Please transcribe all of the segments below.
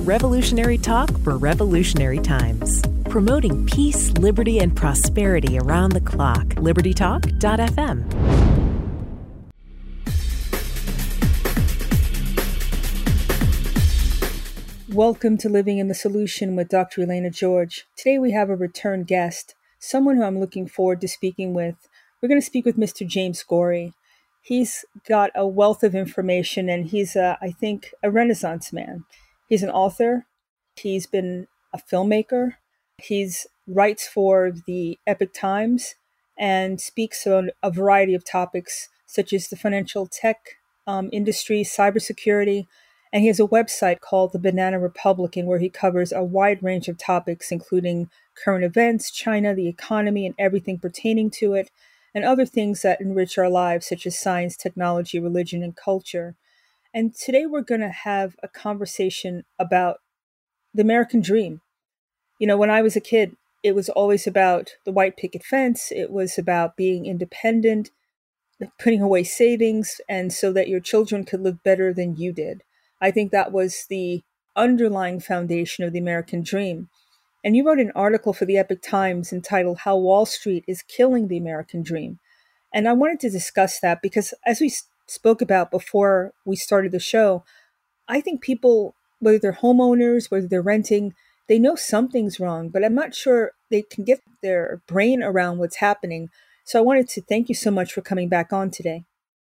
Revolutionary talk for revolutionary times. Promoting peace, liberty, and prosperity around the clock. LibertyTalk.fm. Welcome to Living in the Solution with Dr. Elena George. Today we have a return guest, someone who I'm looking forward to speaking with. We're going to speak with Mr. James Gorrie. He's got a wealth of information, and he's, I think, a Renaissance man. He's an author. He's been a filmmaker. He's writes for the Epoch Times and speaks on a variety of topics such as the financial tech industry, cybersecurity, and he has a website called The Banana Republican where he covers a wide range of topics, including current events, China, the economy, and everything pertaining to it, and other things that enrich our lives, such as science, technology, religion, and culture. And today we're going to have a conversation about the American dream. You know, when I was a kid, it was always about the white picket fence. It was about being independent, putting away savings, and so that your children could live better than you did. I think that was the underlying foundation of the American dream. And you wrote an article for the Epoch Times entitled How Wall Street is Killing the American Dream. And I wanted to discuss that because as we spoke about before we started the show, I think people, whether they're homeowners, whether they're renting, they know something's wrong, but I'm not sure they can get their brain around what's happening. So I wanted to thank you so much for coming back on today.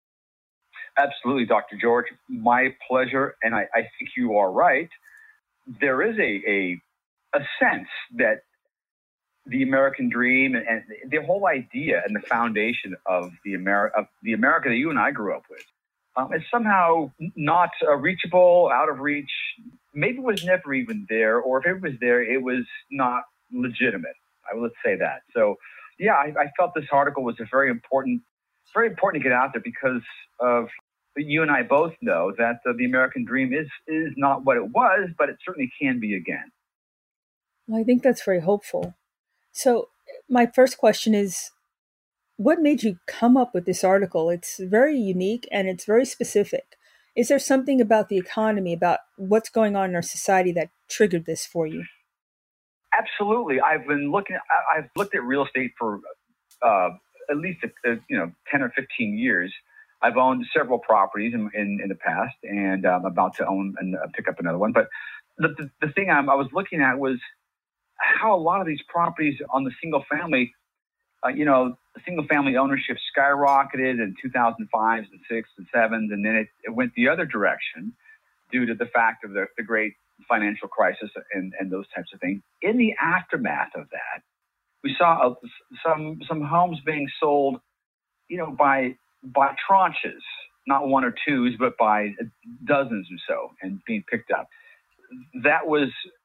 Absolutely, Dr. George. My pleasure. And I think you are right. There is a sense that the American dream and the whole idea and the foundation of the America that you and I grew up with is somehow not reachable, out of reach. Maybe it was never even there, or if it was there, it was not legitimate. Let's say that. So, yeah, I felt this article was very important to get out there because of you and I both know that the American dream is not what it was, but it certainly can be again. Well, I think that's very hopeful. So my first question is, what made you come up with this article? It's very unique and it's very specific. Is there something about the economy, about what's going on in our society that triggered this for you? Absolutely. I've looked at real estate for at least 10 or 15 years. I've owned several properties in the past, and I'm about to own and pick up another one. But the thing I was looking at was how a lot of these properties on the single family, the single family ownership skyrocketed in 2005s and 6s and 7s, and then it went the other direction due to the fact of the great financial crisis and those types of things. In the aftermath of that, we saw some homes being sold, by tranches, not one or twos, but by dozens or so, and being picked up. That was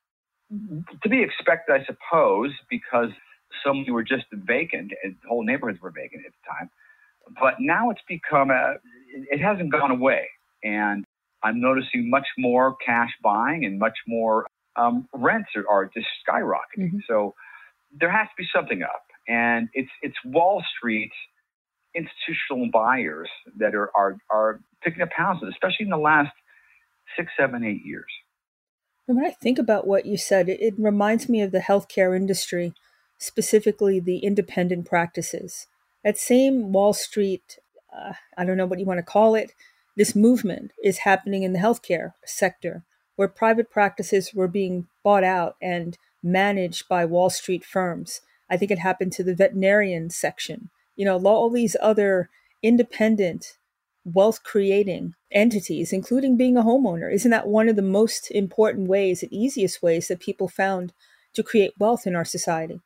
to be expected, I suppose, because so many were just vacant, and whole neighborhoods were vacant at the time. But now it's become it hasn't gone away, and I'm noticing much more cash buying and much more rents are just skyrocketing. Mm-hmm. So there has to be something up, and it's Wall Street institutional buyers that are picking up houses, especially in the last 6, 7, 8 years. And when I think about what you said, it reminds me of the healthcare industry, specifically the independent practices. That same Wall Street, I don't know what you want to call it, this movement is happening in the healthcare sector, where private practices were being bought out and managed by Wall Street firms. I think it happened to the veterinarian section. All these other independent wealth-creating entities, including being a homeowner. Isn't that one of the most important ways, the easiest ways that people found to create wealth in our society?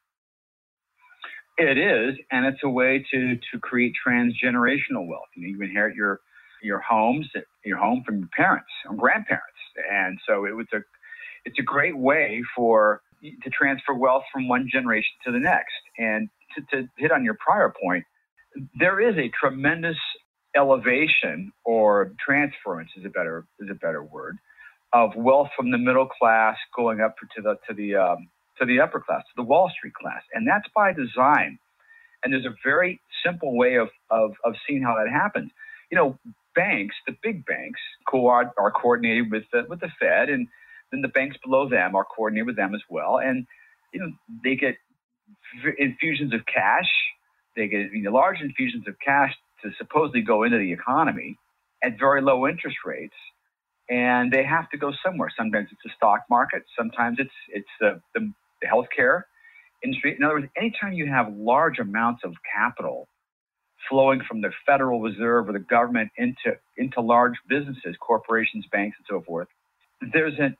It is, and it's a way to create transgenerational wealth. You inherit your home from your parents or grandparents, and so it's a great way to transfer wealth from one generation to the next. And to hit on your prior point, there is a tremendous elevation or transference is a better word of wealth from the middle class going up to the upper class, to the Wall Street class, and that's by design. And there's a very simple way of seeing how that happens. Banks, the big banks, are coordinated with the Fed, and then the banks below them are coordinated with them as well. And, they get infusions of cash. They get large infusions of cash to supposedly go into the economy at very low interest rates. And they have to go somewhere. Sometimes it's the stock market. Sometimes it's the healthcare industry. In other words, anytime you have large amounts of capital flowing from the Federal Reserve or the government into large businesses, corporations, banks, and so forth, there's a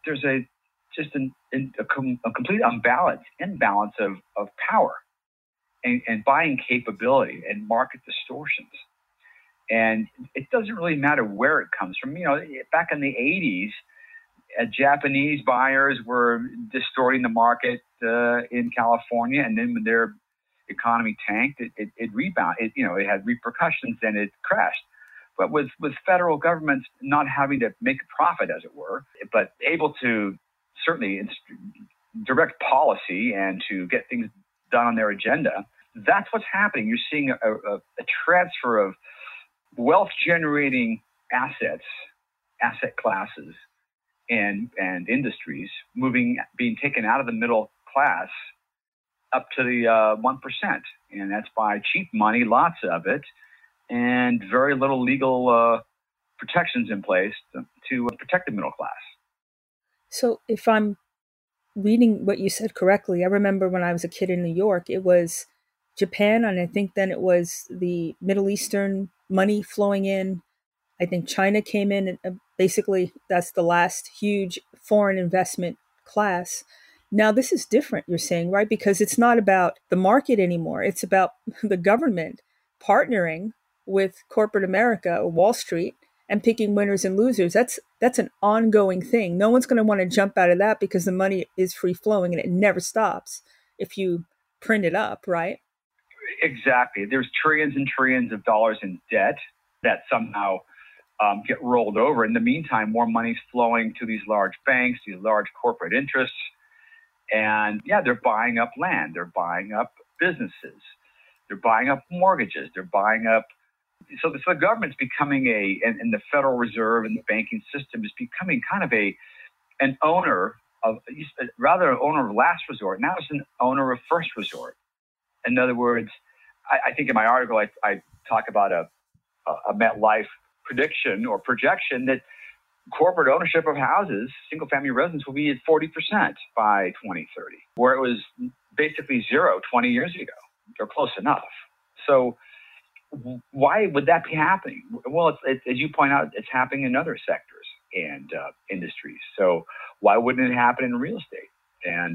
complete imbalance of power and buying capability and market distortions. And it doesn't really matter where it comes from. Back in the 80s, Japanese buyers were distorting the market in California, and then when their economy tanked, it rebounded. It had repercussions, and it crashed. But with federal governments not having to make a profit, as it were, but able to certainly direct policy and to get things done on their agenda, that's what's happening. You're seeing a transfer of wealth-generating asset classes, and industries being taken out of the middle class up to the 1%, and that's by cheap money, lots of it, and very little legal protections in place to protect the middle class. So, if I'm reading what you said correctly, I remember when I was a kid in New York, it was Japan, and I think then it was the Middle Eastern money flowing in. I think China came in, and basically that's the last huge foreign investment class. Now this is different, you're saying, right? Because it's not about the market anymore. It's about the government partnering with corporate America or Wall Street and picking winners and losers. That's an ongoing thing. No one's going to want to jump out of that because the money is free flowing and it never stops if you print it up, right? Exactly. There's trillions and trillions of dollars in debt that somehow get rolled over. In the meantime, more money's flowing to these large banks, these large corporate interests. And they're buying up land. They're buying up businesses. They're buying up mortgages. They're buying up. So the government's becoming and the Federal Reserve and the banking system is becoming kind of an owner of, rather an owner of last resort. Now it's an owner of first resort. In other words, I think in my article, I talk about a MetLife prediction or projection that corporate ownership of houses, single-family residence, will be at 40% by 2030, where it was basically zero 20 years ago, or close enough. So why would that be happening? Well, it's, as you point out, it's happening in other sectors and industries. So why wouldn't it happen in real estate? And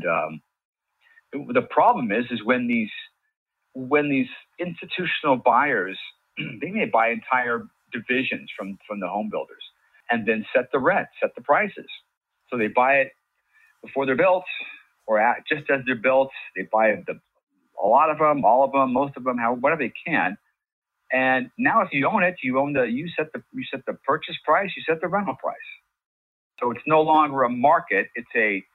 the problem is when these institutional buyers, they may buy entire divisions from the home builders and then set the rent, set the prices. So they buy it before they're built or just as they're built. They buy a lot of them, all of them, most of them, whatever they can. And now if you own it, you set the purchase price, you set the rental price. So it's no longer a market. It's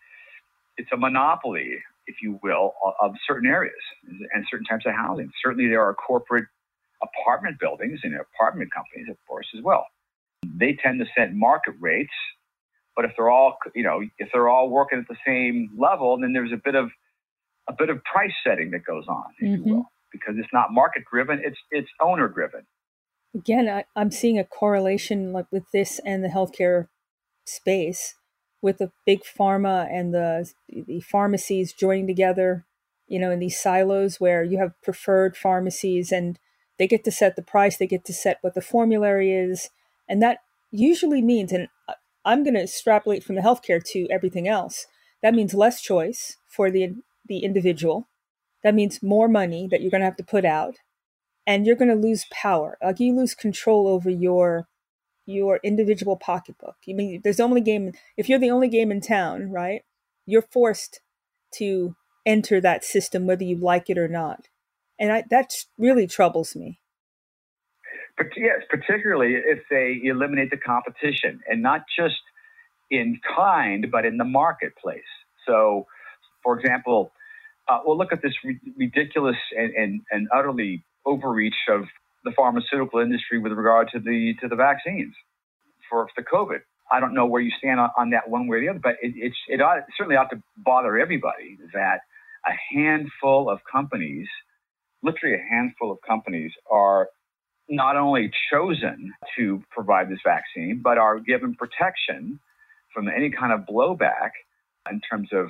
a monopoly, if you will, of certain areas and certain types of housing. Certainly there are corporate apartment buildings and apartment companies, of course, as well. They tend to set market rates, but if they're all working at the same level, then there's a bit of price setting that goes on, if you will, because it's not market driven, it's owner driven. Again, I'm seeing a correlation like with this and the healthcare space, with the big pharma and the pharmacies joining together, in these silos where you have preferred pharmacies and they get to set the price, they get to set what the formulary is. And that usually means, and I'm going to extrapolate from the healthcare to everything else, that means less choice for the individual. That means more money that you're going to have to put out, and you're going to lose power. Like you lose control over your individual pocketbook. I mean, if you're the only game in town, right? You're forced to enter that system whether you like it or not. And that really troubles me. But yes, particularly if they eliminate the competition, and not just in kind, but in the marketplace. So, for example, we'll look at this ridiculous and utterly overreach of the pharmaceutical industry with regard to the vaccines for the COVID. I don't know where you stand on that one way or the other, but it certainly ought to bother everybody that a handful of companies, literally a handful of companies, are not only chosen to provide this vaccine, but are given protection from any kind of blowback in terms of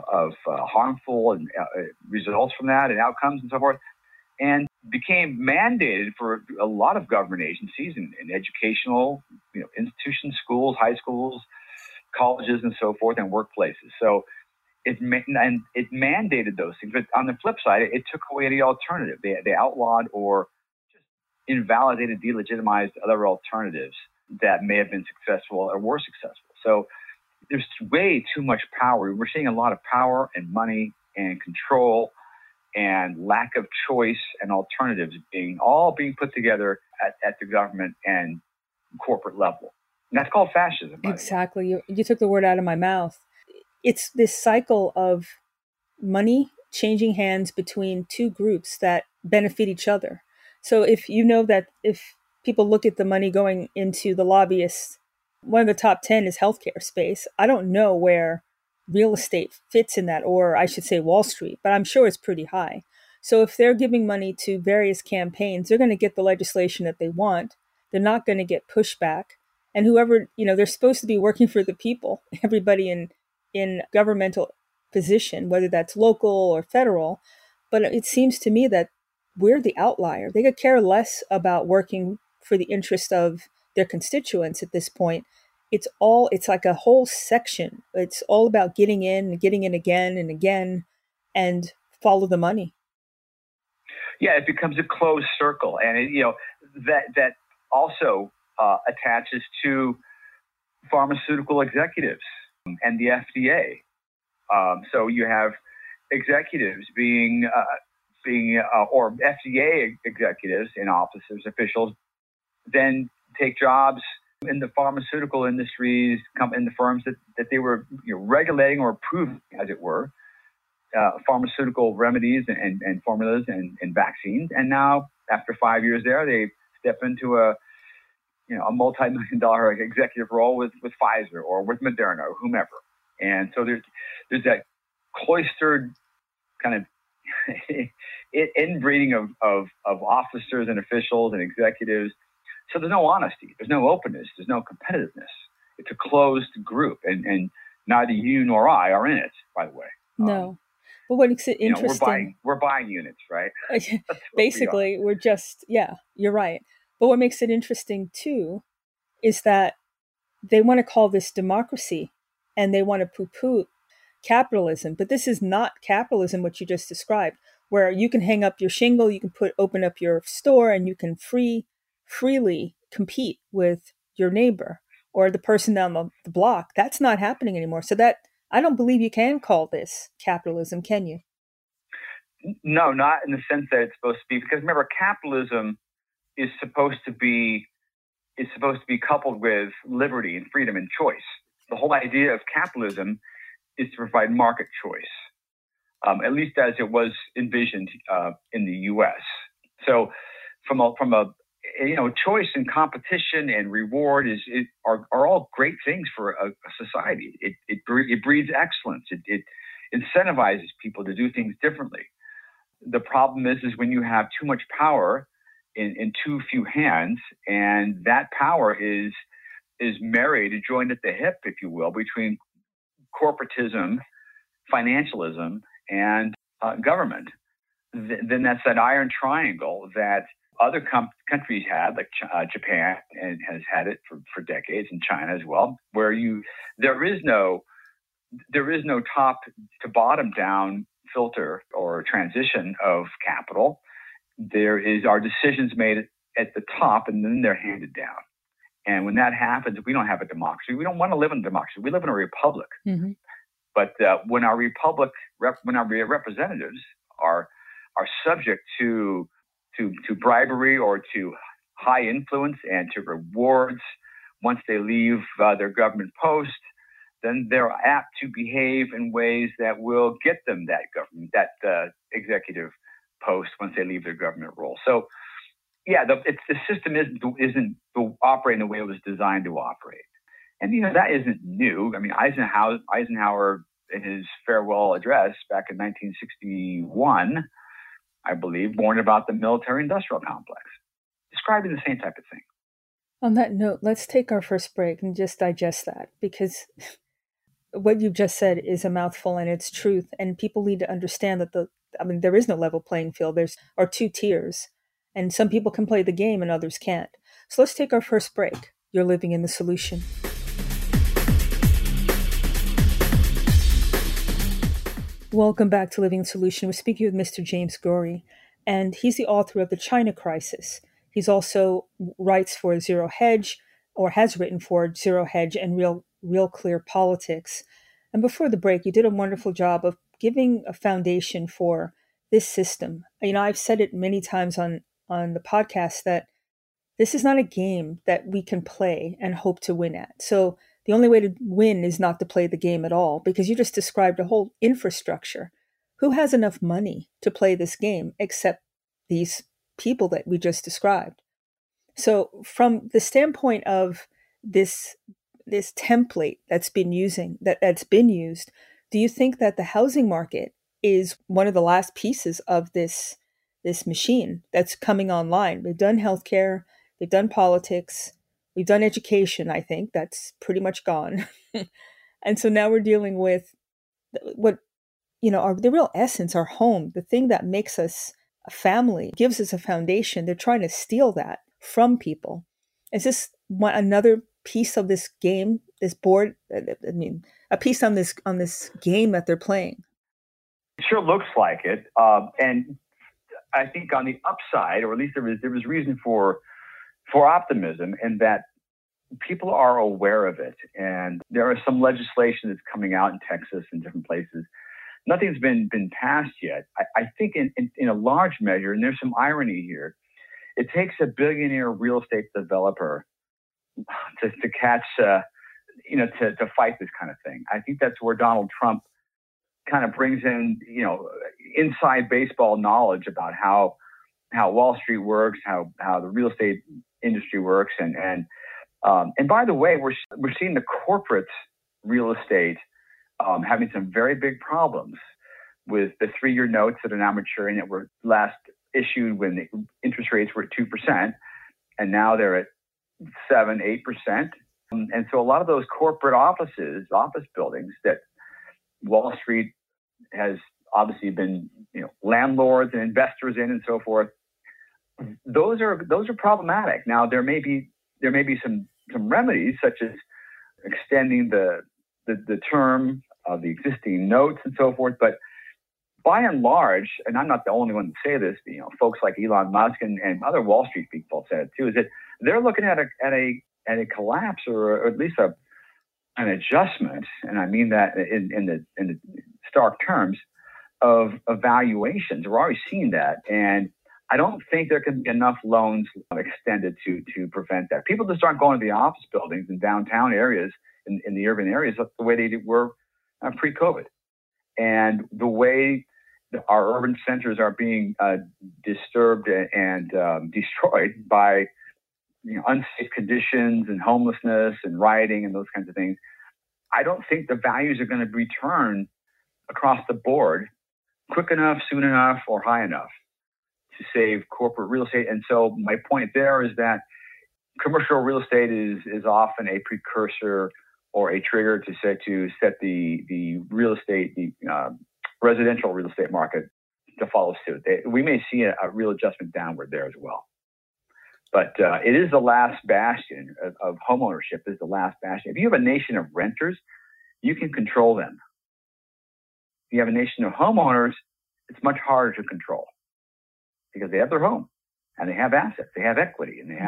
harmful results from that and outcomes and so forth, and became mandated for a lot of government agencies and educational institutions, schools, high schools, colleges, and so forth, and workplaces. So it mandated those things. But on the flip side, it took away the alternative. They outlawed or just invalidated, delegitimized other alternatives that may have been successful or were successful. So there's way too much power. We're seeing a lot of power and money and control and lack of choice and alternatives being put together at the government and corporate level. And that's called fascism. Exactly. You took the word out of my mouth. It's this cycle of money changing hands between two groups that benefit each other. So if people look at the money going into the lobbyists, one of the top 10 is healthcare space. I don't know where real estate fits in that, or I should say Wall Street, but I'm sure it's pretty high. So if they're giving money to various campaigns, they're going to get the legislation that they want. They're not going to get pushback. And whoever, they're supposed to be working for the people, everybody in governmental position, whether that's local or federal. But it seems to me that we're the outlier. They could care less about working for the interest of their constituents at this point. It's like a whole section. It's all about getting in again and again and follow the money. Yeah, it becomes a closed circle. And, that also attaches to pharmaceutical executives and the FDA. So you have executives or FDA executives in offices, officials, then take jobs in the pharmaceutical industries, in the firms that they were regulating or approving, as it were, pharmaceutical remedies and formulas and vaccines. And now, after 5 years there, they step into a multi-million-dollar executive role with Pfizer or with Moderna or whomever. And so there's that cloistered kind of inbreeding of officers and officials and executives. So there's no honesty, there's no openness, there's no competitiveness. It's a closed group, and neither you nor I are in it, by the way. No. But what makes it interesting... we're buying units, right? Basically, we're just... Yeah, you're right. But what makes it interesting, too, is that they want to call this democracy, and they want to poo-poo capitalism. But this is not capitalism, what you just described, where you can hang up your shingle, you can open up your store, and you can freely compete with your neighbor or the person down the block. That's not happening anymore. So that I don't believe you can call this capitalism, can you? No, not in the sense that it's supposed to be. Because remember, capitalism is supposed to be coupled with liberty and freedom and choice. The whole idea of capitalism is to provide market choice, at least as it was envisioned in the U.S. So from a choice and competition and reward are all great things for a society. It breeds excellence. It incentivizes people to do things differently. The problem is when you have too much power in too few hands, and that power is married, joined at the hip, if you will, between corporatism, financialism, and government. Then that's that iron triangle that other countries had, like Japan, and has had it for decades, and China as well, where there is no top to bottom down filter or transition of capital. Are decisions made at the top, and then they're handed down. And when that happens, we don't have a democracy. We don't want to live in a democracy. We live in a republic. Mm-hmm. But when our representatives are subject to bribery or to high influence and to rewards once they leave their government post, then they're apt to behave in ways that will get them that executive post once they leave their government role. So, yeah, the system isn't operating the way it was designed to operate. And, that isn't new. I mean, Eisenhower in his farewell address back in 1961, I believe, warned about the military-industrial complex, describing the same type of thing. On that note, let's take our first break and just digest that, because what you've just said is a mouthful and it's truth. And people need to understand that there is no level playing field. There are two tiers, and some people can play the game and others can't. So let's take our first break. You're living in the solution. Welcome back to Living the Solution. We're speaking with Mr. James Gorrie, and he's the author of The China Crisis. He's also writes for Zero Hedge, or has written for Zero Hedge and Real Clear Politics. And before the break, you did a wonderful job of giving a foundation for this system. I've said it many times on the podcast that this is not a game that we can play and hope to win at. So the only way to win is not to play the game at all, because you just described a whole infrastructure. Who has enough money to play this game except these people that we just described? So from the standpoint of this template that's been used, do you think that the housing market is one of the last pieces of this machine that's coming online? We've done healthcare, we've done politics, we've done education. I think that's pretty much gone. And so now we're dealing with what, the real essence, our home, the thing that makes us a family, gives us a foundation. They're trying to steal that from people. Is this another piece of this game, this board? A piece on this game that they're playing? It sure looks like it. And I think on the upside, or at least there was reason for optimism, in that people are aware of it. And there is some legislation that's coming out in Texas and different places. Nothing's been passed yet. I think in a large measure, and there's some irony here, it takes a billionaire real estate developer to catch, to fight this kind of thing. I think that's where Donald Trump kind of brings in, inside baseball knowledge about how Wall Street works, how the real estate industry works, and by the way, we're seeing the corporate real estate having some very big problems with the 3-year notes that are now maturing, that were last issued when the interest rates were at 2%, and now they're at 7-8%. And so a lot of those corporate office buildings that Wall Street has obviously been, landlords and investors in, and so forth, those are problematic. Now there may be some remedies, such as extending the term of the existing notes and so forth, but by and large, and I'm not the only one to say this, folks like Elon Musk and other Wall Street people said it too, is that they're looking at a collapse, or at least an adjustment, and I mean that in the stark terms of valuations. We're already seeing that, and I don't think there can be enough loans extended to prevent that. People just aren't going to the office buildings in downtown areas, in the urban areas, the way they were pre-COVID. And the way our urban centers are being disturbed and destroyed by unsafe conditions and homelessness and rioting and those kinds of things, I don't think the values are going to return across the board quick enough, soon enough, or high enough to save corporate real estate. And so my point there is that commercial real estate is often a precursor or a trigger to set the real estate, the residential real estate market to follow suit. We may see a real adjustment downward there as well. But it is the last bastion of homeownership. Is the last bastion. If you have a nation of renters, you can control them. If you have a nation of homeowners, it's much harder to control, because they have their home and they have assets, they have equity, and they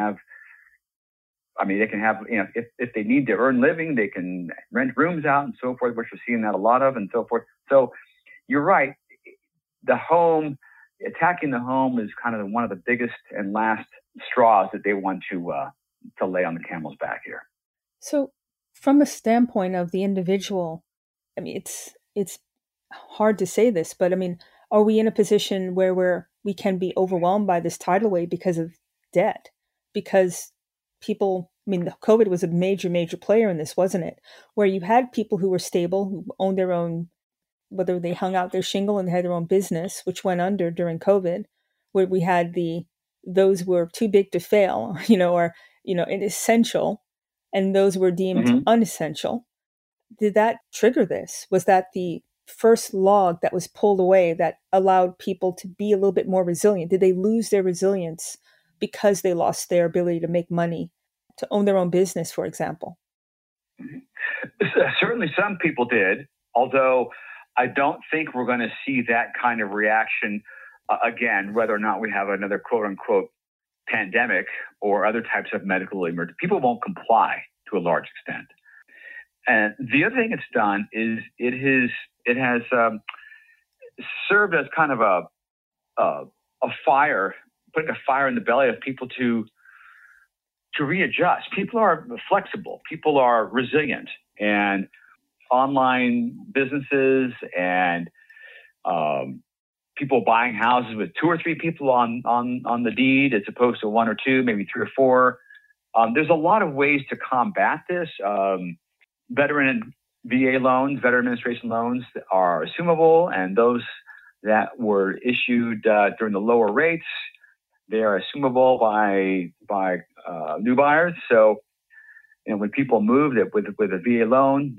can have, if they need to earn living, they can rent rooms out and so forth, which we're seeing that a lot of, and so forth. So you're right. Attacking the home is kind of one of the biggest and last straws that they want to lay on the camel's back here. So from a standpoint of the individual, it's hard to say this, but are we in a position where we can be overwhelmed by this tidal wave because of debt? Because people, I mean, the COVID was a major, major player in this, wasn't it? Where you had people who were stable, who owned their own, whether they hung out their shingle and they had their own business, which went under during COVID, where we had those were too big to fail, or, essential, and those were deemed unessential. Did that trigger this? Was that the first log that was pulled away that allowed people to be a little bit more resilient? Did they lose their resilience because they lost their ability to make money, to own their own business, for example? Certainly some people did, although I don't think we're going to see that kind of reaction again, whether or not we have another quote unquote pandemic or other types of medical emergency. People won't comply to a large extent. And the other thing it's done is it has served as kind of a fire, putting a fire in the belly of people to readjust. People are flexible. People are resilient, and online businesses and people buying houses with 2 or 3 people on the deed as opposed to 1 or 2, maybe 3 or 4. There's a lot of ways to combat this. Veteran VA loans, Veteran Administration loans are assumable, and those that were issued during the lower rates, they are assumable by new buyers. So, when people move with a VA loan,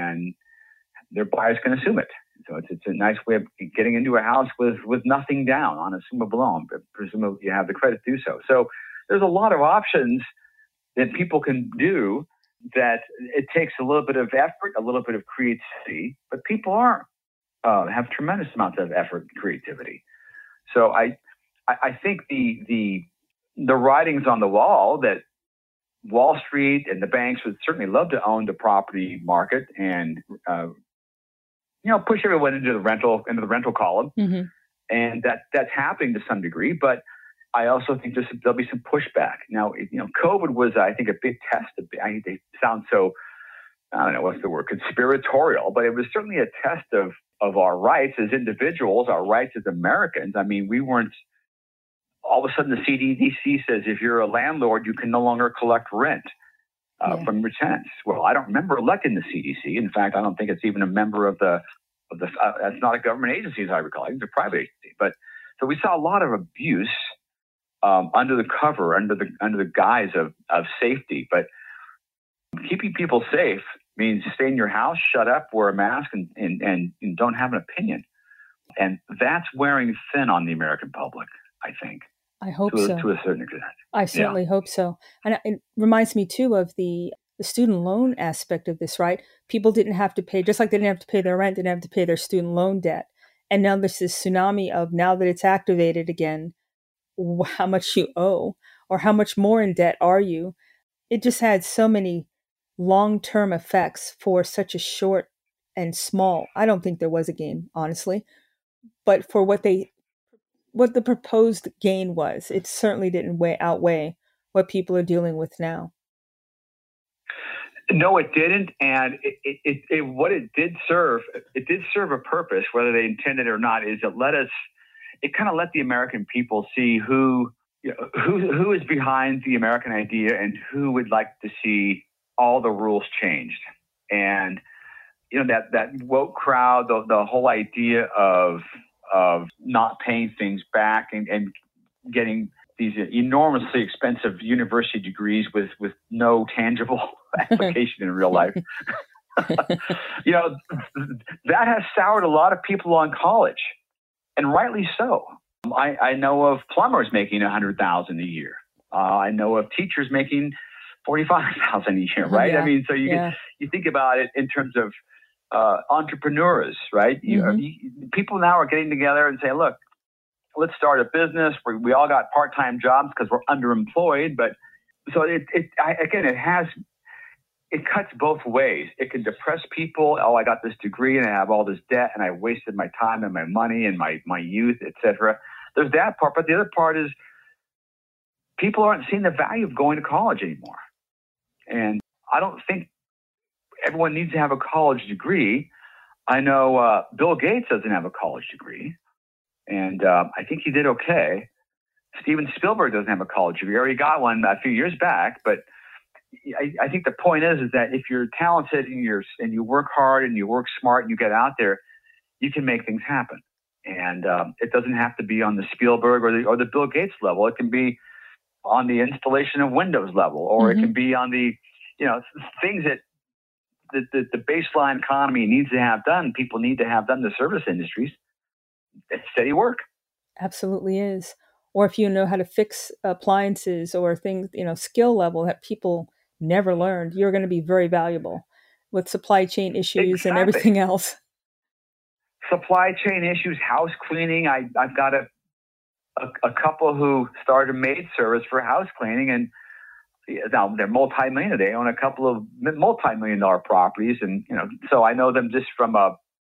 their buyers can assume it. So it's a nice way of getting into a house with nothing down on an assumable loan, but presumably you have the credit to do so. So there's a lot of options that people can do. That it takes a little bit of effort, a little bit of creativity, but people have tremendous amounts of effort and creativity. So I think the writing's on the wall that Wall Street and the banks would certainly love to own the property market and push everyone into the rental column, and that's happening to some degree, but I also think there'll be some pushback. Now, COVID was, I think, a big test. They sound so, I don't know what's the word, conspiratorial, but it was certainly a test of our rights as individuals, our rights as Americans. I mean, we weren't, all of a sudden the CDC says if you're a landlord, you can no longer collect rent from your tenants. Well, I don't remember electing the CDC. In fact, I don't think it's even a member of the that's not a government agency, as I recall. It's a private agency. But so we saw a lot of abuse under the cover, under the guise of safety. But keeping people safe means stay in your house, shut up, wear a mask, and don't have an opinion. And that's wearing thin on the American public, I think. I hope so. To a certain extent. I certainly hope so. And it reminds me, too, of the student loan aspect of this, right? People didn't have to pay, just like they didn't have to pay their rent, didn't have to pay their student loan debt. And now there's this tsunami of, now that it's activated again, how much you owe or how much more in debt are you. It just had so many long-term effects for such a short and small. I don't think there was a gain, honestly, but for what the proposed gain was, it certainly didn't outweigh what people are dealing with now. No, it didn't, and it did serve a purpose, whether they intended it or not. Is it kind of let the American people see who is behind the American idea and who would like to see all the rules changed. And that woke crowd, the whole idea of not paying things back and getting these enormously expensive university degrees with no tangible application in real life. That has soured a lot of people on college, and rightly so. I know of plumbers making $100,000 a year. I know of teachers making $45,000 a year, right? Yeah. I mean, so you think about it in terms of entrepreneurs, right? People now are getting together and saying, look, let's start a business. We all got part-time jobs because we're underemployed. But so it cuts both ways. It can depress people. Oh, I got this degree and I have all this debt and I wasted my time and my money and my youth, etc. There's that part. But the other part is people aren't seeing the value of going to college anymore. And I don't think everyone needs to have a college degree. I know Bill Gates doesn't have a college degree, and I think he did okay. Steven Spielberg doesn't have a college degree. He already got one a few years back, but I think the point is that if you're talented and you work hard and you work smart and you get out there, you can make things happen. And it doesn't have to be on the Spielberg or the Bill Gates level. It can be on the installation of Windows level, or it can be on the, things that the baseline economy needs to have done. People need to have done, the service industries. It's steady work. Absolutely is. Or if you know how to fix appliances or things, skill level that people never learned, you're going to be very valuable with supply chain issues and everything else. Supply chain issues, house cleaning. I've got a couple who started a maid service for house cleaning, and now they're multi-million. They own a couple of multi-million-dollar properties, and so I know them just from a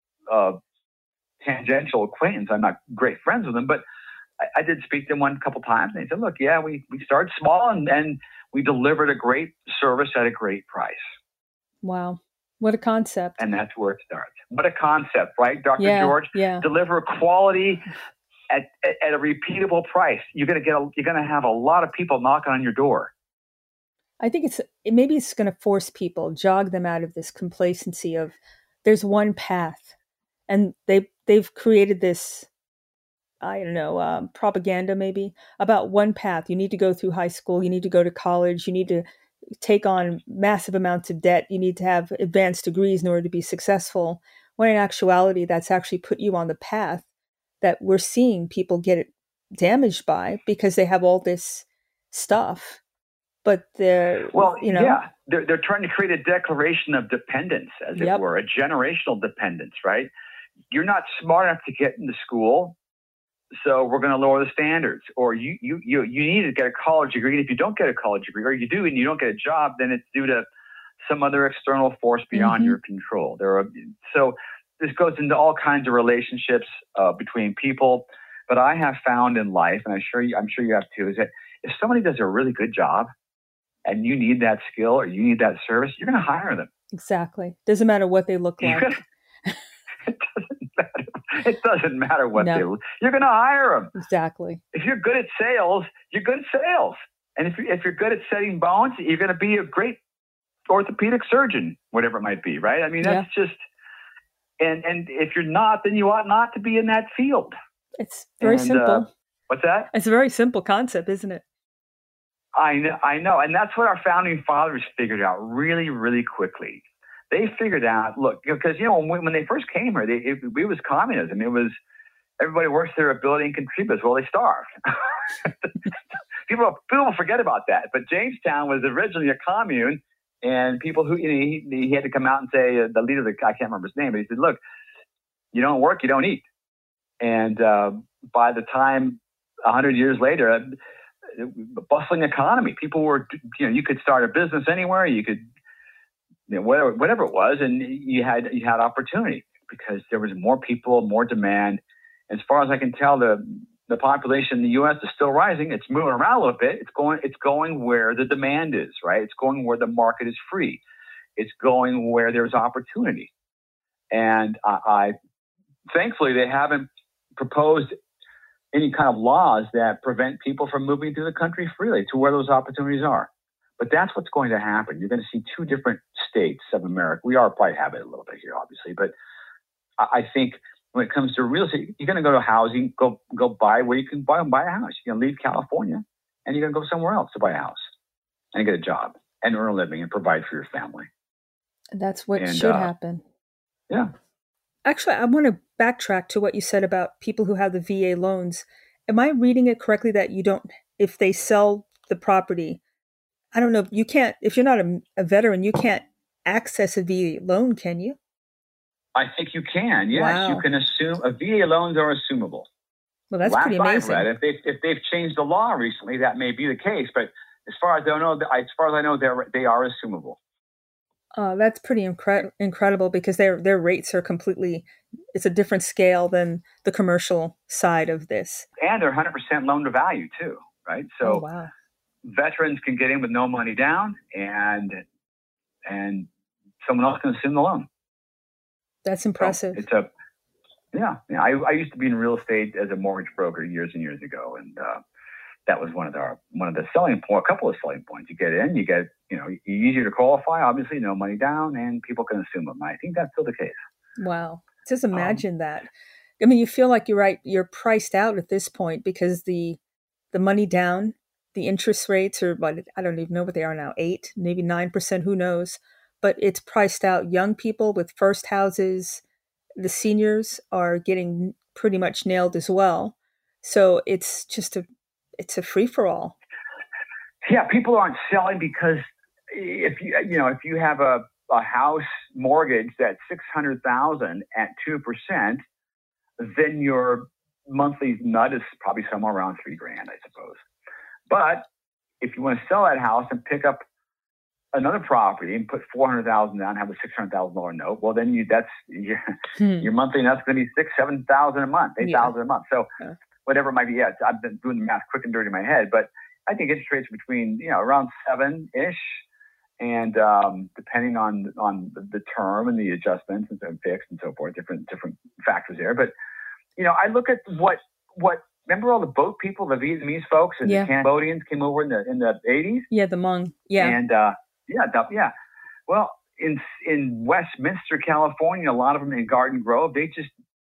tangential acquaintance. I'm not great friends with them, but I did speak to them a couple times. And they said, "Look, yeah, we started small, and we delivered a great service at a great price." Wow, what a concept! And that's where it starts. What a concept, right, Dr. George? Yeah. Deliver quality at a repeatable price. You're going to have a lot of people knocking on your door. I think maybe it's going to force people, jog them out of this complacency of there's one path, and they've created this, I don't know, propaganda maybe about one path. You need to go through high school. You need to go to college. You need to take on massive amounts of debt. You need to have advanced degrees in order to be successful. When in actuality, that's actually put you on the path that we're seeing people get damaged by because they have all this stuff. But they're, they're trying to create a declaration of dependence, as it were, a generational dependence, right? You're not smart enough to get into school, so we're going to lower the standards. Or you need to get a college degree. And if you don't get a college degree, or you do and you don't get a job, then it's due to some other external force beyond your control. So this goes into all kinds of relationships between people. But I have found in life, and I'm sure you have too, is that if somebody does a really good job and you need that skill or you need that service, you're going to hire them. Exactly. Doesn't matter what they look like. It doesn't matter what they look. You're going to hire them. Exactly. If you're good at sales, you're good at sales. And if you're good at setting bones, you're going to be a great orthopedic surgeon, whatever it might be, right? I mean, that's just, and if you're not, then you ought not to be in that field. It's very simple. What's that? It's a very simple concept, isn't it? I know. And that's what our founding fathers figured out really, really quickly. They figured out, look, because, when they first came here, it was communism. It was everybody works their ability and contributes. Well, they starved. People forget about that. But Jamestown was originally a commune, and people who, he had to come out and say, the leader of I can't remember his name, but he said, look, you don't work, you don't eat. And by the time 100 years later, bustling economy, people were, you could start a business anywhere, you could, whatever it was, and you had opportunity because there was more people, more demand. As far as I can tell, the population in the U.S. is still rising. It's moving around a little bit. It's going where the demand is, right? It's going where the market is free. It's going where there's opportunity. And I thankfully, they haven't proposed any kind of laws that prevent people from moving through the country freely to where those opportunities are. But that's what's going to happen. You're going to see two different states of America. We are probably have it a little bit here, obviously, but I think when it comes to real estate, you're going to go to housing, go buy where you can buy a house. You're going to leave California and you're going to go somewhere else to buy a house and get a job and earn a living and provide for your family. That's what should happen. Yeah. Actually, I want to backtrack to what you said about people who have the VA loans. Am I reading it correctly that you don't, if they sell the property, I don't know, you can't, if you're not a veteran, you can't access a VA loan, can you? I think you can, yes. Wow. You can assume, VA loans are assumable. Well, that's pretty amazing. If they've changed the law recently, that may be the case. But as far as I know, they are assumable. That's pretty incredible because their rates are completely, it's a different scale than the commercial side of this. And they're 100% loan to value too, right? So wow. Veterans can get in with no money down and someone else can assume the loan. That's impressive. So I used to be in real estate as a mortgage broker years and years ago. And that was one of the selling point, a couple of selling points. You get in, you get, easier to qualify, obviously, no money down, and people can assume them. I think that's still the case. Wow. Just imagine that. I mean, you feel like you're right. You're priced out at this point because the money down, the interest rates are, but I don't even know what they are now, 8, maybe 9%, who knows? But it's priced out. Young people with first houses, the seniors are getting pretty much nailed as well. So it's just it's a free for all. Yeah, people aren't selling because if you have a house mortgage that's $600,000 at 2%, then your monthly nut is probably somewhere around $3,000, I suppose. But if you want to sell that house and pick up another property and put $400,000 down, have a $600,000 note, well, then your monthly nut's going to be $6,000-7,000 a month, $8,000 a month. So whatever it might be. Yeah, I've been doing the math quick and dirty in my head, but I think interest rates between around 7-ish, and depending on the term and the adjustments and so fixed and so forth, different factors there. But I look at what remember all the boat people, the Vietnamese folks and the Cambodians came over in the 80s. Yeah, the Hmong. Yeah, and yeah. Well, in Westminster, California, a lot of them in Garden Grove, they just,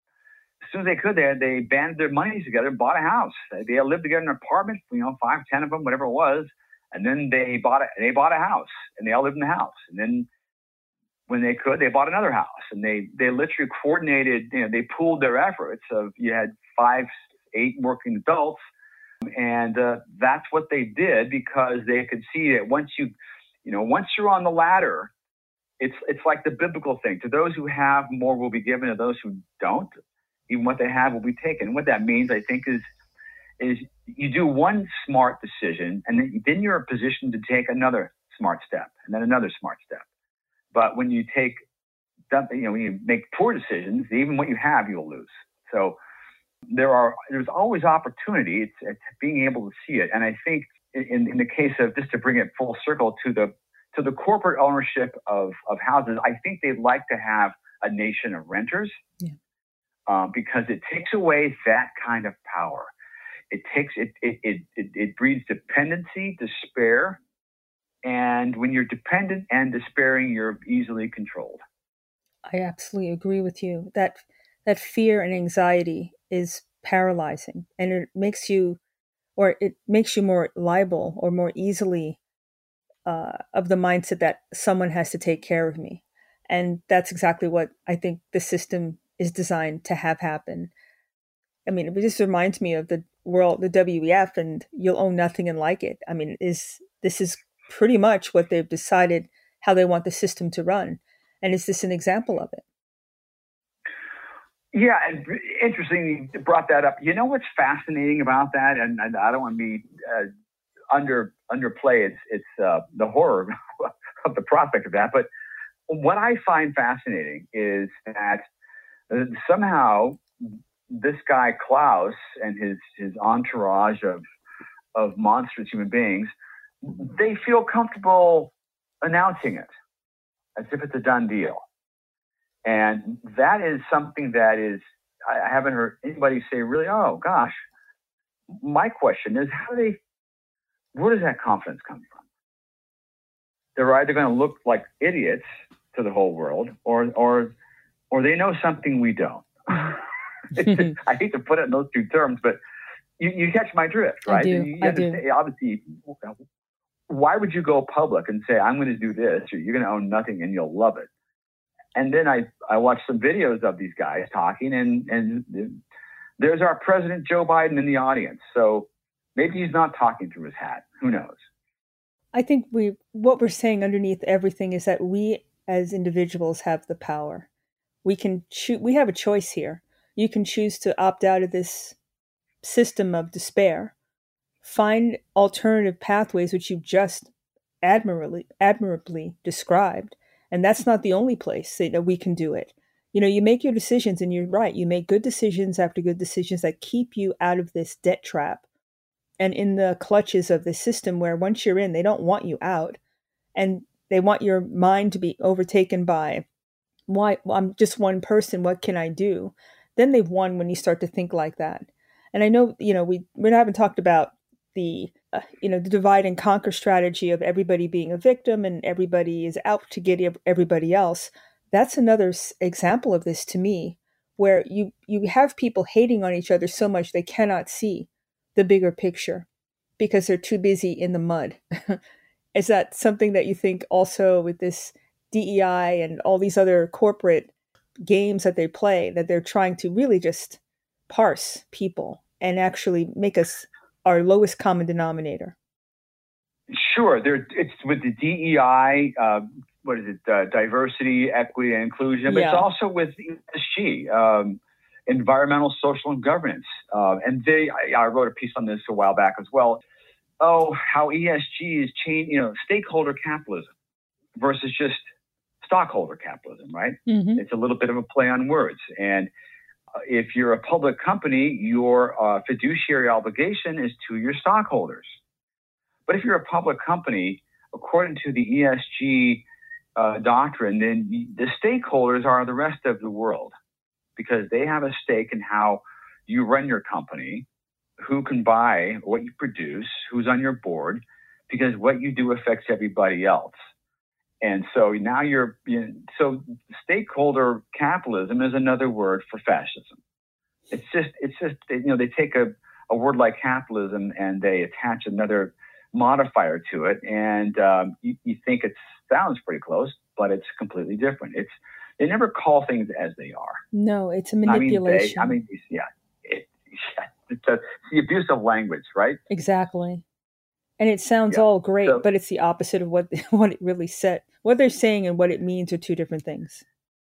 as soon as they could, they banded their monies together and bought a house. They lived together in an apartment, 5, 10 of them, whatever it was. And then they bought a house, and they all lived in the house. And then when they could, they bought another house, and they literally coordinated, they pooled their efforts of, you had 5, 8 working adults. And that's what they did, because they could see that once you're on the ladder, it's like the biblical thing. To those who have, more will be given. To those who don't, even what they have will be taken. And what that means, I think, is you do one smart decision, and then you're in a position to take another smart step, and then another smart step. But when you when you make poor decisions, even what you have, you'll lose. So there's always opportunity. It's being able to see it. And I think in the case of, just to bring it full circle to the corporate ownership of houses, I think they'd like to have a nation of renters. Yeah. Because it takes away that kind of power. It breeds dependency, despair, and when you're dependent and despairing, you're easily controlled. I absolutely agree with you. That fear and anxiety is paralyzing, and it makes you more liable or more easily of the mindset that someone has to take care of me, and that's exactly what I think the system is designed to have happen. I mean, it just reminds me of the WEF, and you'll own nothing and like it. I mean, this is pretty much what they've decided how they want the system to run. And is this an example of it? Yeah, and interesting you brought that up. You know what's fascinating about that, and I don't want to be underplay it's the horror of the prospect of that, but what I find fascinating is that somehow this guy Klaus and his entourage of monstrous human beings, they feel comfortable announcing it as if it's a done deal. And that is something that is, I haven't heard anybody say really, oh gosh. My question is, where does that confidence come from? They're either going to look like idiots to the whole world, or they know something we don't. I hate to put it in those two terms, but you catch my drift, right? I do. Obviously, why would you go public and say, I'm going to do this, or you're going to own nothing and you'll love it? And then I watched some videos of these guys talking, and there's our President Joe Biden in the audience. So maybe he's not talking through his hat. Who knows? I think what we're saying underneath everything is that we as individuals have the power. We can choose. We have a choice here. You can choose to opt out of this system of despair, find alternative pathways, which you've just admirably described. And that's not the only place that we can do it. You make your decisions, and you're right. You make good decisions after good decisions that keep you out of this debt trap and in the clutches of the system where once you're in, they don't want you out. And they want your mind to be overtaken by, why? Well, I'm just one person. What can I do? Then they've won when you start to think like that. And I know, we haven't talked about the the divide and conquer strategy of everybody being a victim and everybody is out to get everybody else. That's another example of this to me, where you have people hating on each other so much they cannot see the bigger picture because they're too busy in the mud. Is that something that you think also with this DEI and all these other corporate games that they play, that they're trying to really just parse people and actually make us our lowest common denominator? Sure. It's with the DEI, what is it, diversity, equity, and inclusion, but it's also with ESG, environmental, social, and governance. And I wrote a piece on this a while back as well. Oh, how ESG is changing, stakeholder capitalism versus just stockholder capitalism, right? Mm-hmm. It's a little bit of a play on words. And if you're a public company, your fiduciary obligation is to your stockholders. But if you're a public company, according to the ESG doctrine, then the stakeholders are the rest of the world, because they have a stake in how you run your company, who can buy what you produce, who's on your board, because what you do affects everybody else. And so now so stakeholder capitalism is another word for fascism. It's just they take a word like capitalism and they attach another modifier to it, and you think it sounds pretty close, but it's completely different. They never call things as they are. No, it's a manipulation. It's the abuse of language, right? Exactly. And it sounds all great, but it's the opposite of what it really said. What they're saying and what it means are two different things.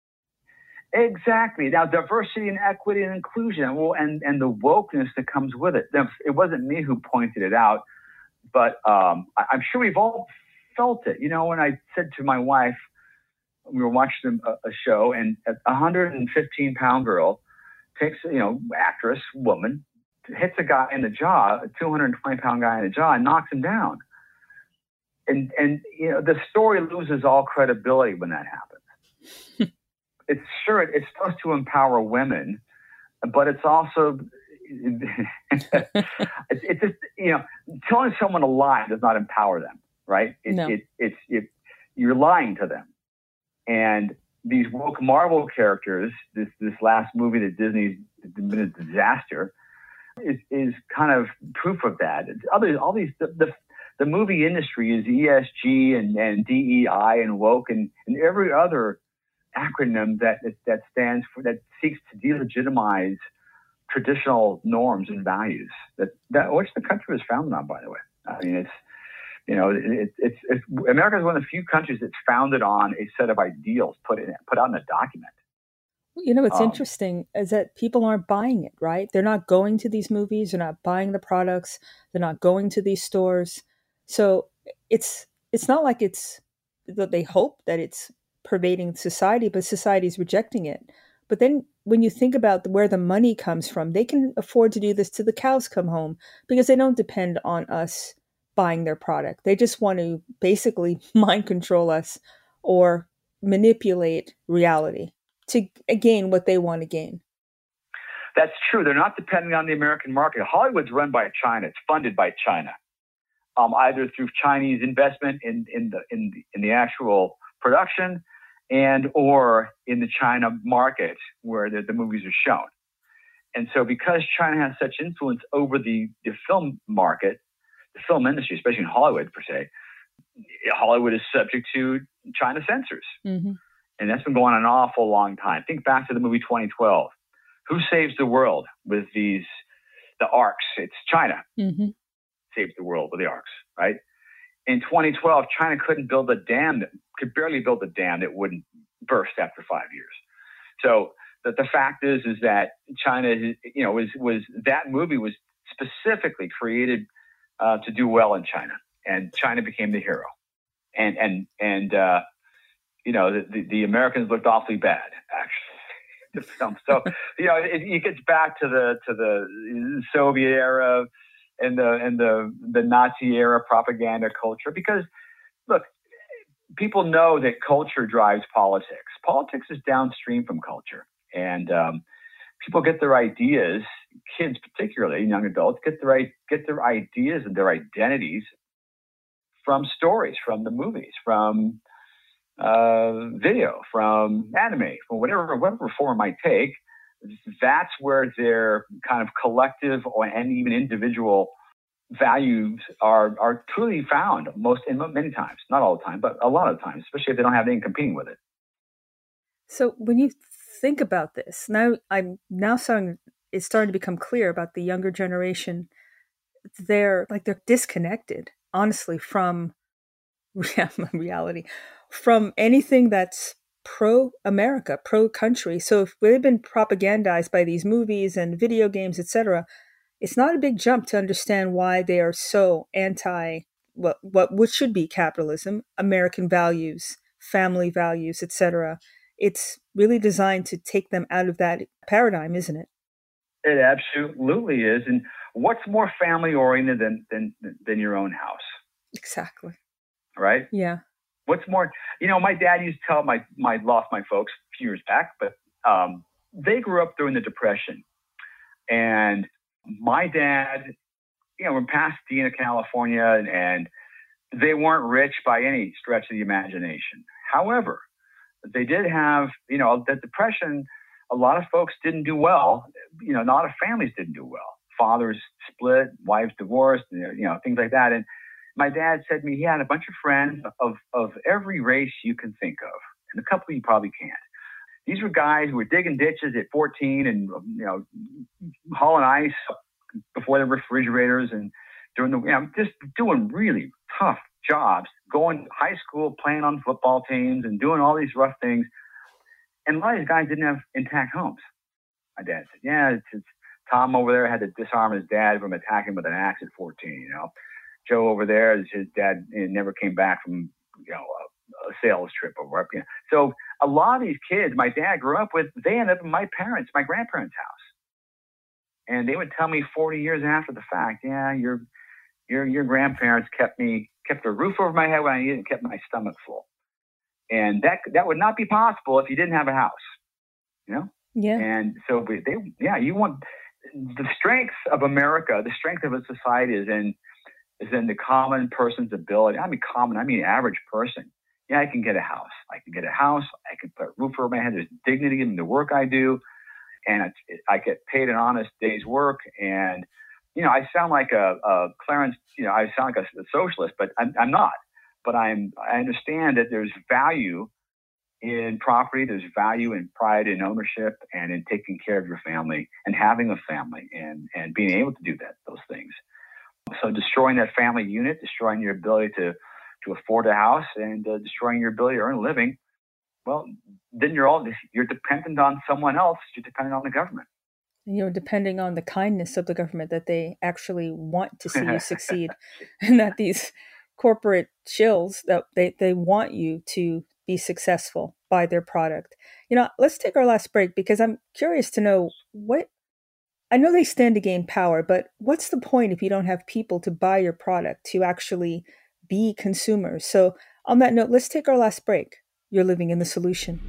Exactly. Now, diversity and equity and inclusion, and the wokeness that comes with it. Now, it wasn't me who pointed it out, but I'm sure we've all felt it. When I said to my wife, we were watching a show, and a 115-pound girl takes, actress, woman, hits a guy in the jaw, a 220-pound guy in the jaw, and knocks him down. And the story loses all credibility when that happens. It's supposed to empower women, but it's also it's just telling someone a lie does not empower them, right? You're lying to them. And these woke Marvel characters, this last movie that Disney's been a disaster, is kind of proof of that. The movie industry is ESG and DEI and woke and every other acronym that stands for, that seeks to delegitimize traditional norms and values that which the country was founded on, by the way. I mean, America is one of the few countries that's founded on a set of ideals put out in a document. What's interesting is that people aren't buying it, right? They're not going to these movies. They're not buying the products. They're not going to these stores. So it's not like it's that they hope that it's pervading society, but society's rejecting it. But then when you think about where the money comes from, they can afford to do this till the cows come home because they don't depend on us buying their product. They just want to basically mind control us or manipulate reality to gain what they want to gain. That's true. They're not depending on the American market. Hollywood's run by China. It's funded by China, either through Chinese investment in the actual production and or in the China market where the movies are shown. And so because China has such influence over the film market, the film industry, especially in Hollywood per se, Hollywood is subject to China censors. Mm-hmm. And that's been going on an awful long time. Think back to the movie 2012. Who saves the world with the arcs? It's China. Mm-hmm. Saves the world with the arcs, right? In 2012, China could barely build a dam that wouldn't burst after 5 years. So the fact is that China, that movie was specifically created to do well in China, and China became the hero. And the Americans looked awfully bad, actually, the film. So, it gets back to the Soviet era and the Nazi era propaganda culture, because look, people know that culture drives politics. Politics is downstream from culture, and people get their ideas kids, particularly young adults, get their ideas and their identities from stories, from the movies, from video, from anime, from whatever form it might take. That's where their kind of collective and even individual values are truly found many times, not all the time, but a lot of times, especially if they don't have anything competing with it. So when you think about this, it's starting to become clear about the younger generation. They're disconnected, honestly, from reality, from anything that's pro-America, pro-country. So if they've been propagandized by these movies and video games, etc., it's not a big jump to understand why they are so anti what should be capitalism, American values, family values, etc. It's really designed to take them out of that paradigm, isn't it? It absolutely is. And what's more family oriented than your own house? Exactly. Right? Yeah. What's more, my dad used to tell lost my folks a few years back, but they grew up during the Depression. And my dad, we're past Pasadena, California, and they weren't rich by any stretch of the imagination. However, they did have, the Depression, a lot of folks didn't do well. A lot of families didn't do well. Fathers split, wives divorced, things like that. And my dad said to me he had a bunch of friends of every race you can think of, and a couple you probably can't. These were guys who were digging ditches at 14 and, hauling ice before the refrigerators and during just doing really tough jobs, going to high school, playing on football teams and doing all these rough things. And a lot of these guys didn't have intact homes. My dad said, yeah, it's Tom over there had to disarm his dad from attacking him with an axe at 14, Joe over there, his dad never came back from, a sales trip over. So a lot of these kids my dad grew up with, they ended up in my grandparents' house. And they would tell me 40 years after the fact, yeah, your grandparents kept a roof over my head when I needed and kept my stomach full. And that would not be possible if you didn't have a house, Yeah. And so you want the strength of America, the strength of a society is in the common person's ability. I mean average person. Yeah, I can get a house. I can put a roof over my head. There's dignity in the work I do. And I get paid an honest day's work. And, I sound like a Clarence, I sound like a socialist, but I'm not. But I understand that there's value in property. There's value in pride and ownership and in taking care of your family and having a family and being able to do those things. So destroying that family unit, destroying your ability to afford a house and destroying your ability to earn a living, well, then you're dependent on someone else. You're dependent on the government. You're depending on the kindness of the government, that they actually want to see you succeed, and that these corporate shills, that they want you to be successful by their product. Let's take our last break because I'm curious to know I know they stand to gain power, but what's the point if you don't have people to buy your product, to actually be consumers? So on that note, let's take our last break. You're living in the solution.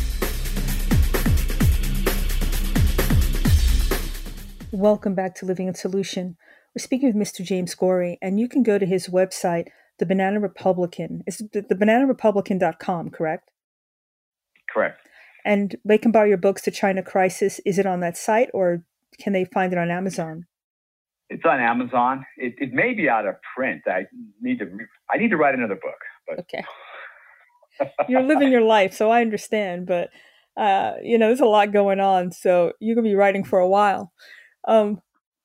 Welcome back to Living in Solution. We're speaking with Mr. James Gorrie, and you can go to his website, The Banana Republican. It's thebananarepublican.com, correct? Correct. And they can buy your books, The China Crisis. Is it on that site, or can they find it on Amazon? It's on Amazon. It may be out of print. I need to write another book. But. Okay. You're living your life, so I understand. But, there's a lot going on, so you're going to be writing for a while. From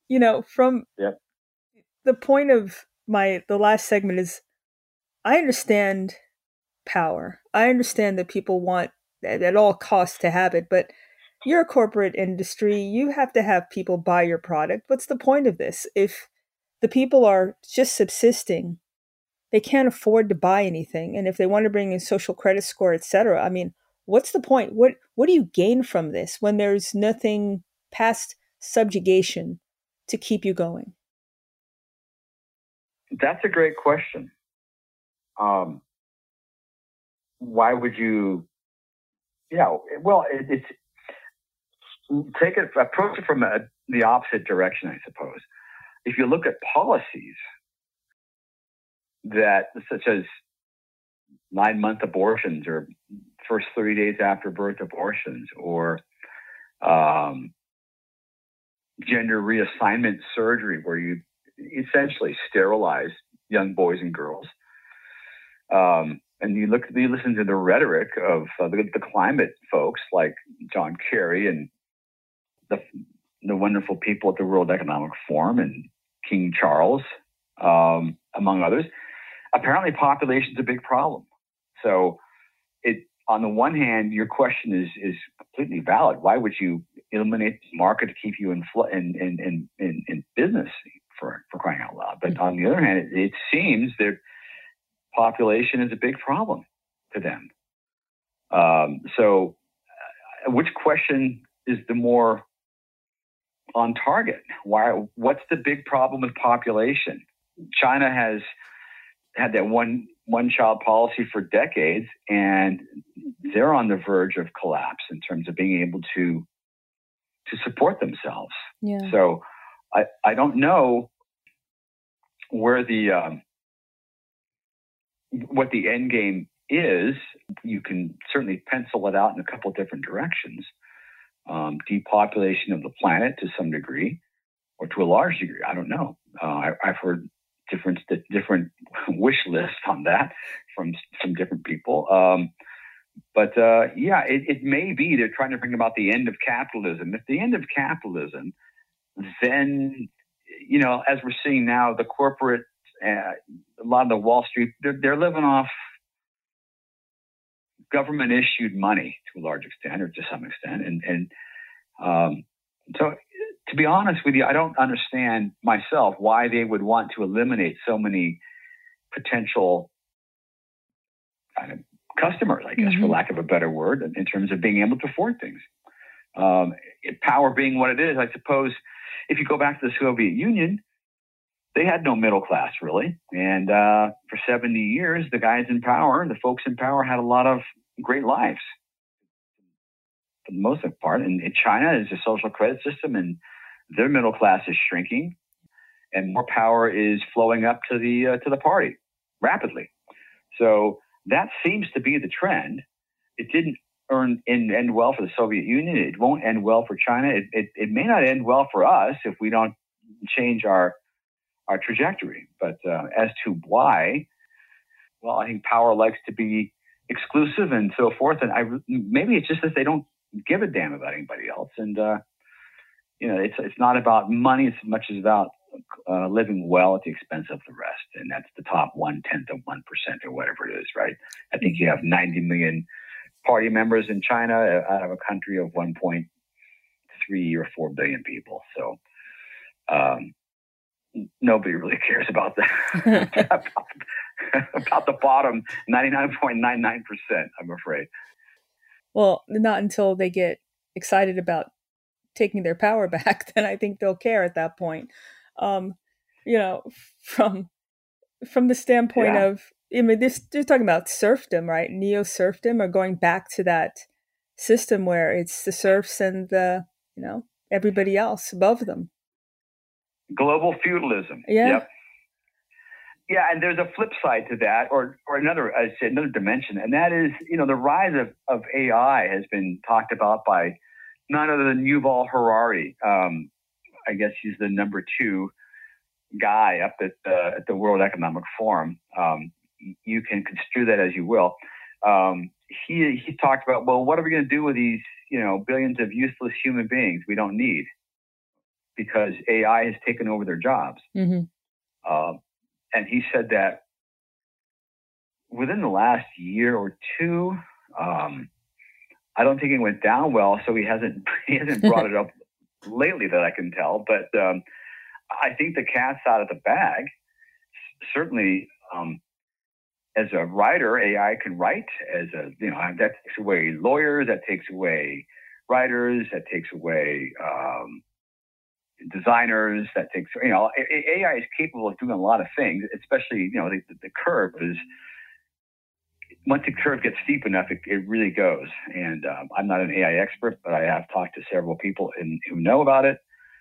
the point of the last segment is, I understand power. I understand that people want at all costs to have it, but you're a corporate industry. You have to have people buy your product. What's the point of this? If the people are just subsisting, they can't afford to buy anything. And if they want to bring in social credit score, etc., what's the point? What do you gain from this when there's nothing past subjugation to keep you going? That's a great question. Why would you? It's approach it from the opposite direction, I suppose. If you look at policies such as 9-month abortions or first 30 days after birth abortions, or gender reassignment surgery, where you essentially sterilize young boys and girls. And you listen to the rhetoric of the climate folks like John Kerry and the wonderful people at the World Economic Forum and King Charles, among others. Apparently, population is a big problem. So, on the one hand, your question is completely valid. Why would you eliminate the market to keep you in business for crying out loud? But on the other hand, it seems that population is a big problem to them. So, which question is the more on target? What's the big problem with population? China has had that one-child policy for decades, and they're on the verge of collapse in terms of being able to support themselves. Yeah. So I don't know where what the end game is. You can certainly pencil it out in a couple of different directions. Depopulation of the planet to some degree, or to a large degree. I don't know. I've heard different wish lists on that from different people. But it may be they're trying to bring about the end of capitalism. If the end of capitalism, then, as we're seeing now, the corporate, a lot of the Wall Street, they're living off government issued money to a large extent, or to some extent. So to be honest with you, I don't understand myself why they would want to eliminate so many potential kind of customers, I guess, for lack of a better word, in terms of being able to afford things. Power being what it is, I suppose, if you go back to the Soviet Union, they had no middle class, really. And for 70 years, the guys in power, the folks in power, had a lot of great lives, for the most part. And China is a social credit system, and their middle class is shrinking, and more power is flowing up to the party rapidly. So that seems to be the trend. It didn't end well for the Soviet Union. It won't end well for China. It may not end well for us if we don't change our trajectory. But as to why, well, I think power likes to be exclusive and so forth. And maybe it's just that they don't give a damn about anybody else. And it's not about money as much as about living well at the expense of the rest. And that's the top 1/10 of 1% or whatever it is, right? I think you have 90 million party members in China out of a country of 1.3 or 4 billion people. So nobody really cares about that, about the bottom 99.99%, I'm afraid. Well, not until they get excited about taking their power back, then I think they'll care at that point. From the standpoint of, they're talking about serfdom, right? Neo-serfdom, or going back to that system where it's the serfs and everybody else above them. Global feudalism. Yeah. Yep. Yeah, and there's a flip side to that, or another dimension, and that is, the rise of AI has been talked about by none other than Yuval Harari. I guess he's the number 2 guy up at the World Economic Forum. You can construe that as you will. He talked about, well, what are we going to do with these, billions of useless human beings we don't need, because AI has taken over their jobs. Mm-hmm. And he said that within the last year or two, I don't think it went down well, so he hasn't brought it up lately that I can tell. But I think the cat's out of the bag. Certainly, as a writer, AI can write. That takes away lawyers, that takes away writers, that takes away designers, that takes, AI is capable of doing a lot of things, especially, the curve is, once the curve gets steep enough, it really goes. And I'm not an AI expert, but I have talked to several people who know about it.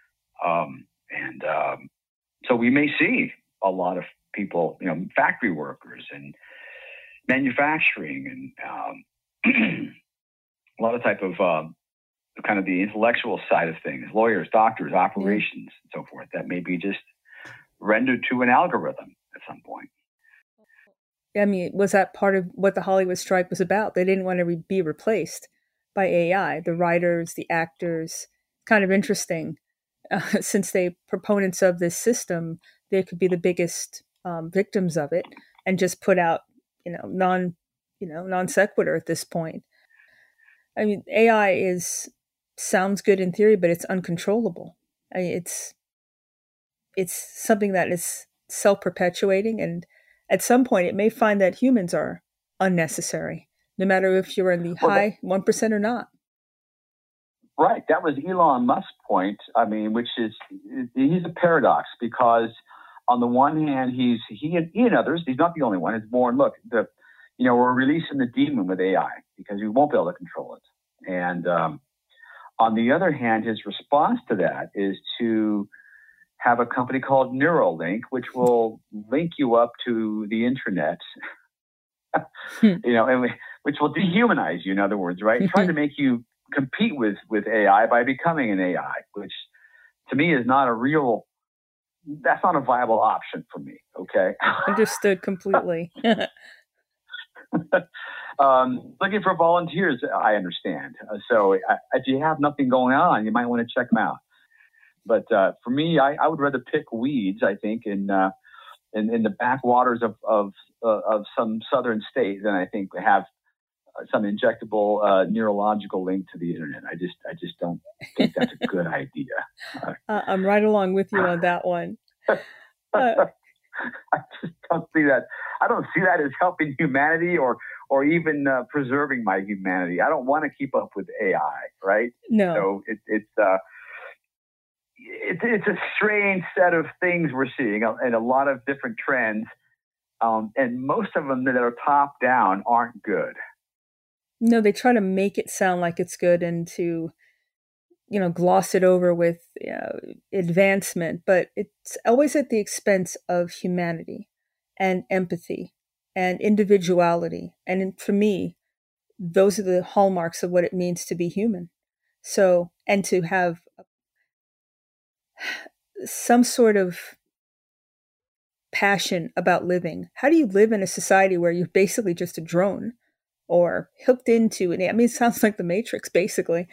So we may see a lot of people, factory workers and manufacturing and a lot of type of kind of the intellectual side of things, lawyers, doctors, operations, and so forth, that may be just rendered to an algorithm at some point. I mean, was that part of what the Hollywood strike was about? They didn't want to be replaced by AI. The writers, the actors, kind of interesting. Since they proponents of this system, they could be the biggest victims of it and just put out, non sequitur at this point. I mean, AI sounds good in theory, but it's uncontrollable. I mean, it's something that is self-perpetuating, and at some point it may find that humans are unnecessary, no matter if you're in the high 1% or not. Right. That was Elon Musk's point. I mean, which is, he's a paradox, because on the one hand, he and others, he's not the only one, it's born, look, we're releasing the demon with AI because we won't be able to control it. And on the other hand, his response to that is to have a company called Neuralink, which will link you up to the internet, which will dehumanize you, in other words, right? Trying to make you compete with AI by becoming an AI, which to me is not that's not a viable option for me. Okay. Understood completely. Looking for volunteers, I understand. So if you have nothing going on, you might want to check them out. But for me, I would rather pick weeds, I think, in the backwaters of some southern state than I think have some injectable neurological link to the internet. I just don't think that's a good idea. I'm right along with you on that one. I just don't see that. I don't see that as helping humanity or even preserving my humanity. I don't want to keep up with AI, right? No. So it's a strange set of things we're seeing, and a lot of different trends, and most of them that are top down aren't good. No, they try to make it sound like it's good and to, gloss it over with advancement, but it's always at the expense of humanity and empathy and individuality. And for me, those are the hallmarks of what it means to be human. So, and to have some sort of passion about living. How do you live in a society where you're basically just a drone or hooked into it? I mean, it sounds like the Matrix, basically.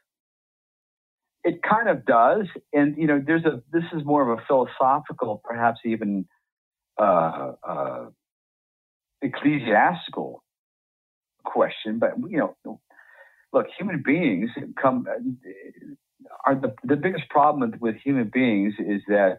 It kind of does. And, this is more of a philosophical, perhaps even ecclesiastical question. But, look, human beings are the biggest problem with human beings is that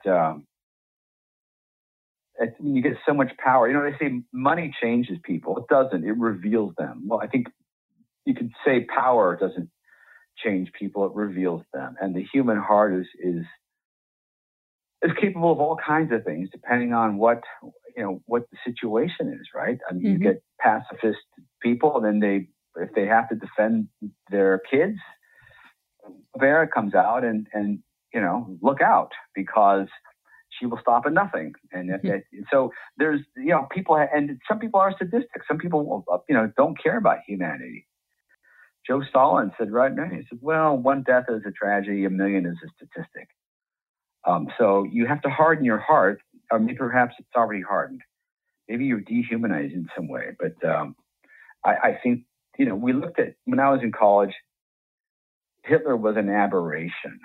you get so much power. They say money changes people. It doesn't. It reveals them. Well, I think you could say power doesn't change people. It reveals them. And the human heart is capable of all kinds of things, depending on what the situation is, right? I mean, you get pacifist people, and then if they have to defend their kids, Vera comes out and look out, because she will stop at nothing. And so there's, people, and some people are sadistic. Some people, don't care about humanity. Joe Stalin said right now, he said, well, one death is a tragedy, a million is a statistic. So you have to harden your heart, or maybe perhaps it's already hardened. Maybe you're dehumanized in some way. But I think, we looked at, when I was in college, Hitler was an aberration.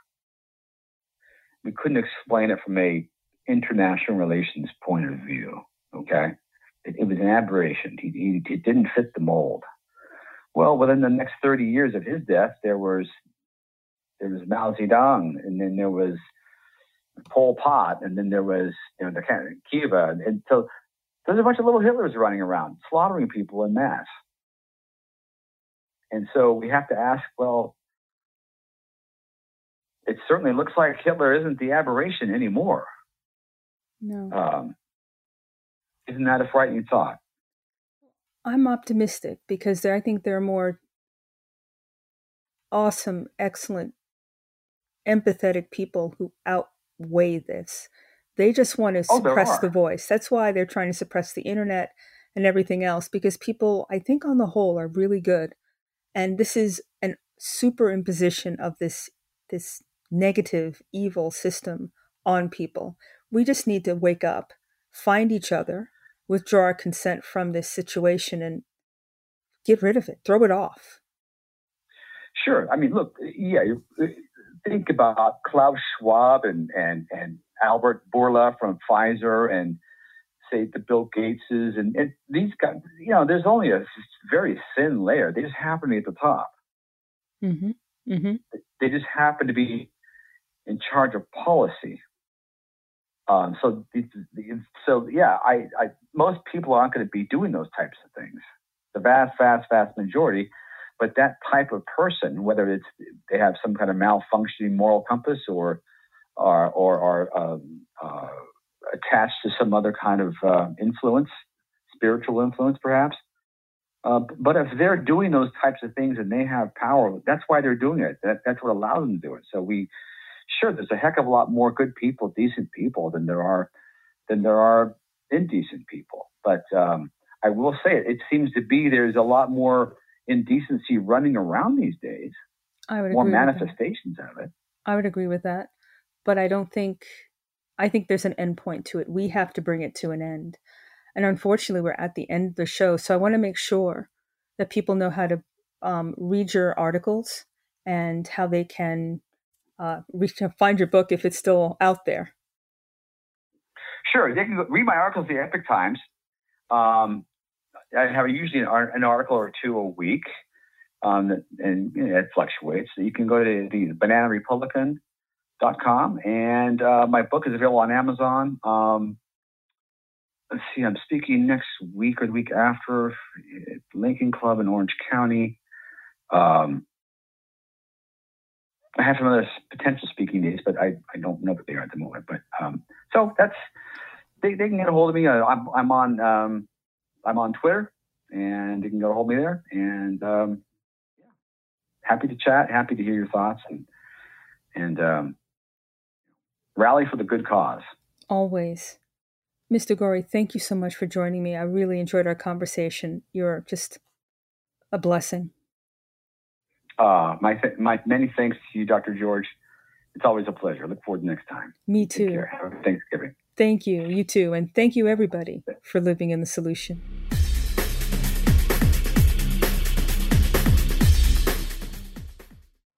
We couldn't explain it from a international relations point of view. Okay, it was an aberration. He didn't fit the mold. Well, within the next 30 years of his death, there was Mao Zedong, and then there was Pol Pot, and then there was the Kiva, and so there's a bunch of little Hitlers running around slaughtering people en masse. And so we have to ask, well, it certainly looks like Hitler isn't the aberration anymore. No. Isn't that a frightening thought? I'm optimistic because I think there are more awesome, excellent, empathetic people who outweigh this. They just want to suppress the voice. That's why they're trying to suppress the internet and everything else, because people, I think on the whole, are really good. And this is a superimposition of this negative, evil system on people. We just need to wake up, find each other, withdraw our consent from this situation, and get rid of it, throw it off. Sure. I mean, look, think about Klaus Schwab and Albert Bourla from Pfizer, and say the Bill Gateses, and these guys, there's only a very thin layer. They just happen to be at the top. Mm-hmm. Mm-hmm. They just happen to be in charge of policy. Most people aren't going to be doing those types of things. The vast majority. But that type of person, whether they have some kind of malfunctioning moral compass or attached to some other kind of influence, spiritual influence perhaps. But if they're doing those types of things and they have power, that's why they're doing it. That's what allows them to do it. So there's a heck of a lot more good people, decent people than there are indecent people. But I will say it seems to be there's a lot more indecency running around these days. I would more agree manifestations of it. I would agree with that, but I think there's an end point to it. We have to bring it to an end, and unfortunately, we're at the end of the show. So I want to make sure that people know how to read your articles and how they can find your book if it's still out there. Sure, they can read my articles at the Epoch Times. I have usually an article or two a week, and it fluctuates. So you can go to the BananaRepublican.com, and my book is available on Amazon. Let's see, I'm speaking next week or the week after at Lincoln Club in Orange County. I have some other potential speaking dates, but I don't know what they are at the moment. But so that's they can get a hold of me. I'm on Twitter, and you can get a hold of me there. And happy to chat, happy to hear your thoughts, and rally for the good cause. Always. Mr. Goree, thank you so much for joining me. I really enjoyed our conversation. You're just a blessing. My many thanks to you, Dr. George. It's always a pleasure. Look forward to next time. Me too. Take care. Happy Thanksgiving. Thank you. You too. And thank you, everybody, for living in the solution.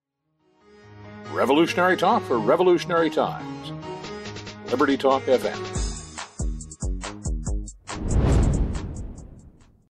Revolutionary Talk for Revolutionary Times. Liberty Talk FM.